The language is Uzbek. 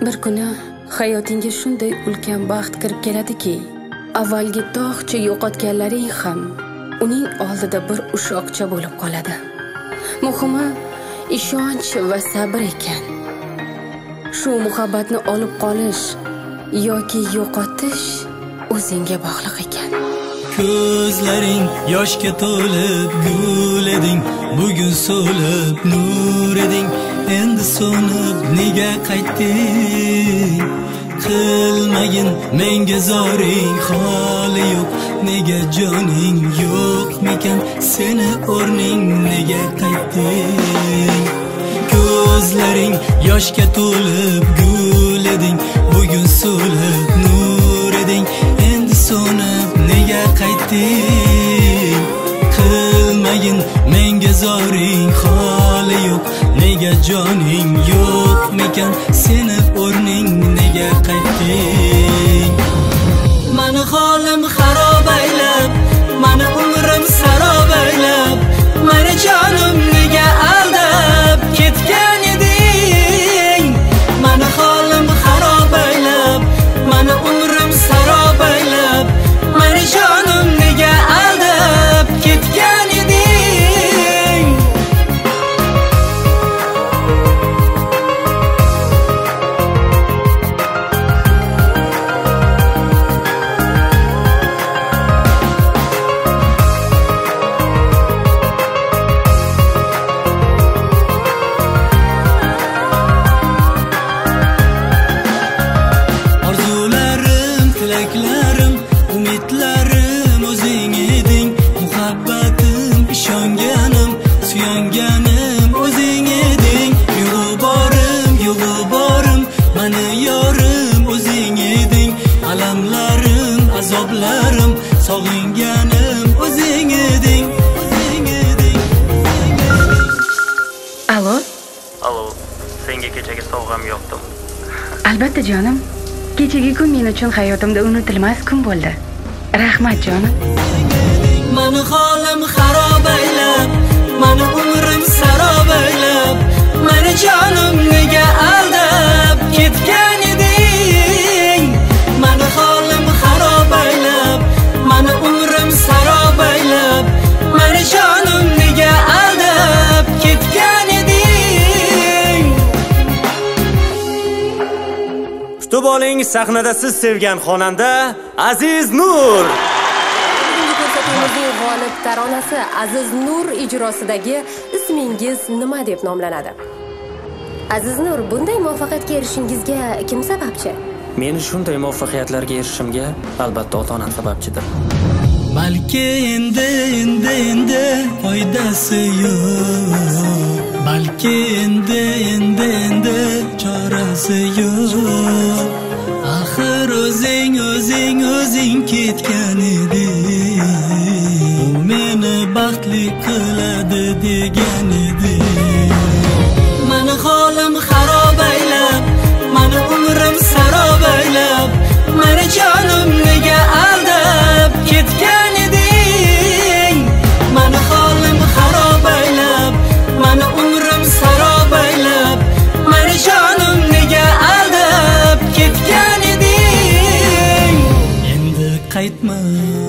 Bir kuni hayotingga shunday ulkan baxt kirib keladiki, avvalgi tog'cha yo'qotganlaring ham uning oldida bir ushoqcha bo'lib qoladi. Muhimi ishonch va sabr ekan. Shu muhabbatni olib qolish yoki yo'qotish o'zingga bog'liq ekan. Ko'zlaring yoshga to'lib gul eding, bugun so'lib nur eding, endi so'nib nega qaytding? Qilmagin menga zoring, holi yo'q, nega joning yo'qmikan, seni o'rning nega qaytding? Ko'zlaring yoshga to'lib gul eding, bugun so'lib nur eding, endi so'nib nega qaytding? Qilmagin menga zoring, holi yo'q, nega joning yo'qmikan, seni o'rning nega qaytding? Mani holim xarob aylab, mani umrim sarob aylab, mani jonim nega aldab ketgan eding? Mani holim xarob aylab, mani umrim sarob aylab, mani jonim nega aldab ketgan eding? Tilaklarim, umidlarim o'zing eding, muhabbatim, ishonganim, suyanganim o'zing eding. Yo'g'u borim, mani yorim o'zing eding, alamlarim, azoblarim, sog'inganim o'zing eding, Alo? Alo, senga kechagi sovg'am yoqdim. Albatta jonim. Kechagi kun men uchun hayotimda unutilmas kun bo'ldi. Rahmat jonim. Mani holim xarob aylab, mani umrim sarob aylab, mani jonim nega aldab ketgan eding? Mani holim xarob aylab, mani umrim sarob aylab, mani jonim nega aldab ketgan eding? Kutib oling, sahnada siz sevgan xonanda Aziz Nur. Bugungi ko'rsatumizning g'olib taronasi Aziz Nur ijrosidagi Ismingiz nima deb nomlanadi? Aziz Nur, bunday muvaffaqiyatga erishishingizga kim sababchi? Meni shunday muvaffaqiyatlarga erishishimga albatta ota-onam sababchidir. Balki endi foydasi yo'q, balki endi chorasi yo'q. Axir o'zing ketgan eding, u meni baxtli qiladi degan eding. Mani holim xarob aylab, mani umrim sarob aylab, mani jonim nega aldab ketgan eding? Mani holim xarob aylab, mani umrim sarob aylab, mani jonim nega aldab ketgan eding? Endi qaytma